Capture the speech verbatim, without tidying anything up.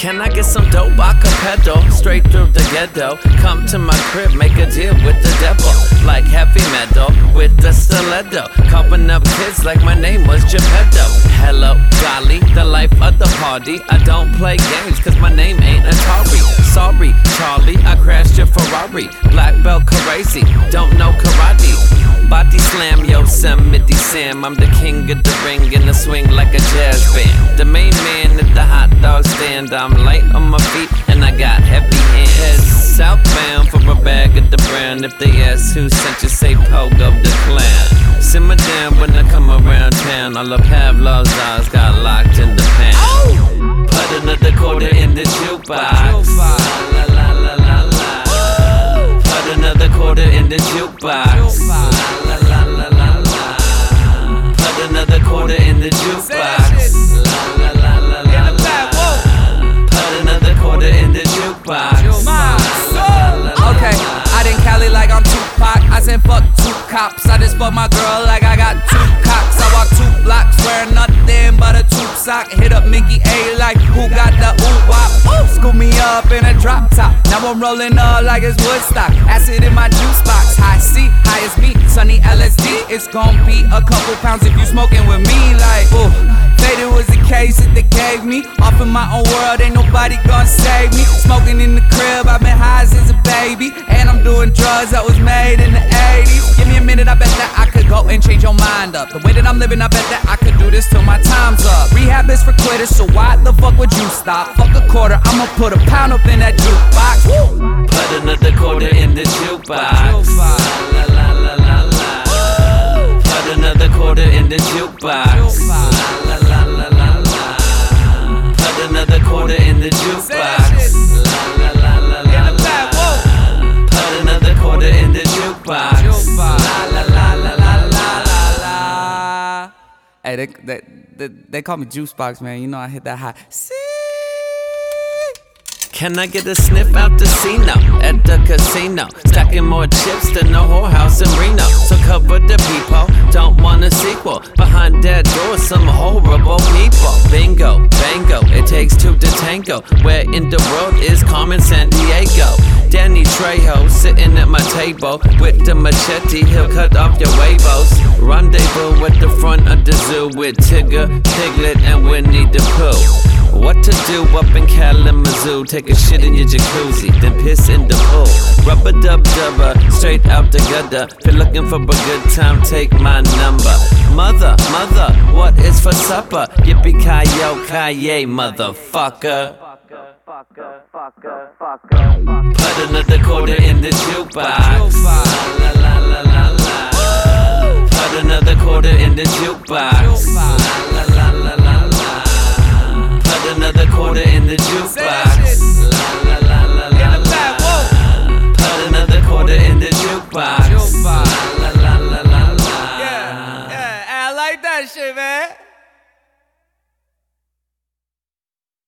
Can I get some dope acapella straight through the ghetto? Come to my crib, make a deal with the devil, like heavy metal with the stiletto. Copping up kids like my name was Geppetto. Hello, Dolly, the life of the party. I don't play games cause my name ain't Atari. Sorry, Charlie, I crashed your Ferrari. Black belt crazy, don't know karate. Body slam, Yosemite Sam. I'm the king of the ring and the swing like a jazz band. The main man at the hot dog stand. I'm light on my feet and I got heavy hands. Head southbound for a bag of the brand. If they ask who sent you, say Pogo the Clan. Simmer down when I come around town. All of Pavlov's eyes got locked in the pan. Oh! Put another quarter in the jukebox. La la la la la. Put another quarter in the jukebox. La la la la la la. Put another quarter in the jukebox. La la la la la la. Put another quarter in the jukebox. Okay, I didn't Cali like I'm Tupac. I said fuck two cops. I just fuck my girl like I got two cocks. I walk two blocks wearing nothing but a tube sock. Hit up Mickey A like who got the ooh wop. Ooh, scoop me up in a drop top. Now I'm rolling up like it's Woodstock. Acid in my juice box. High C, high as me. Sunny L S D. It's gon' be a couple pounds if you smoking with me. Like ooh, faded was the case that they gave me. Off in my own world, ain't nobody gonna save me. Smoking in the crib, I've been high since a baby. And I'm doing drugs that was made in the eighties. Give me a minute, I bet that I could go and change your mind up. The way that I'm living, I bet that I could do this till my time's up. Rehab is for quitters, so why the fuck would you stop? Fuck a quarter, I'ma put a pound up in that jukebox. Woo! Put another quarter in the jukebox. La la la la la. Put another quarter in the jukebox. La la la la la la. Put another quarter in the jukebox. La la la la la la. Put another quarter in the jukebox. La la la la la la la. Hey, they, they, they, they call me Juice Box, man. You know I hit that high. See? Can I get a sniff out the casino? At the casino, stacking more chips than the whorehouse in Reno. So cover the people, don't want a sequel. Behind that door, some horrible people. Bingo, bango, it takes two to tango. Where in the world is Carmen Sandiego? Danny Trejo sitting at my table with the machete, he'll cut off your huevos. Rendezvous at the front of the zoo with Tigger, Piglet, and Winnie the Pooh. What to do up in Kalamazoo? Take a shit in your jacuzzi, then piss in the pool. Rubber dub dubber, straight out the gutter. If you're looking for a good time, take my number. Mother, mother, what is for supper? Yippee-ki-yo-ki-yay, motherfucker. Put another quarter in the jukebox. La la la la la. Put another quarter in the jukebox.